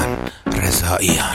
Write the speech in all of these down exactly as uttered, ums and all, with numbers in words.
حسن رضاییان.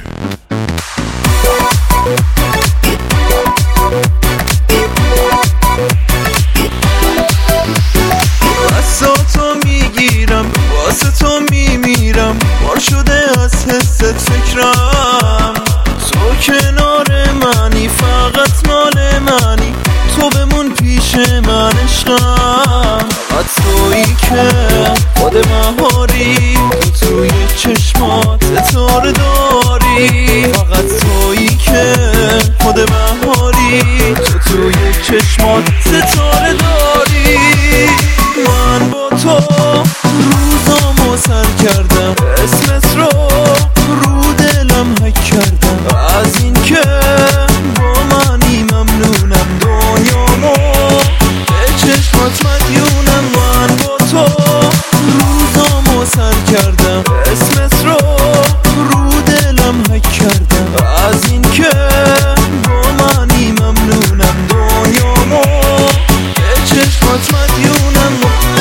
بساتو میگیرم واسه تو میمیرم، بار شده از حست فکرم. تو کنار منی فقط مال منی، تو بمون پیش من عشقم. فقط تویی که خود بهاری، تو توی چشمات ستاره داری. فقط تویی که خود بهاری، تو توی چشمات ستاره داری. من با تو روزامو سر کردم، اسمت رو رو دلم حک کردم. از این که با منی ممنونم، دنیامو به چشمات مدیونم. من با تو روزامو سر کردم، اسمت رو رو دلم حک کردم. از این که با منی ممنونم، دنیامو به چشمات مدیونم.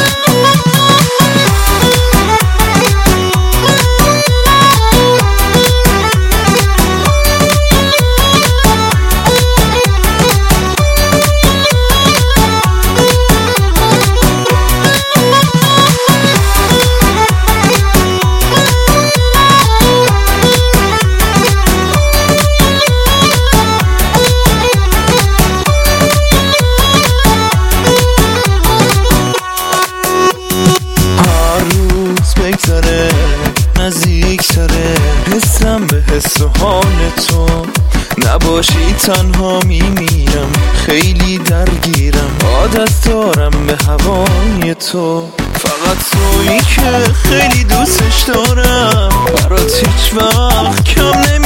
بگذره نزدیک تره حسم به حس و حال تو. نباشی تنها میمیرم، خیلی درگیرم، عادت دارم به هوای تو. فقط تویی که خیلی دوستش دارم، برات هیچ وقت کم نمی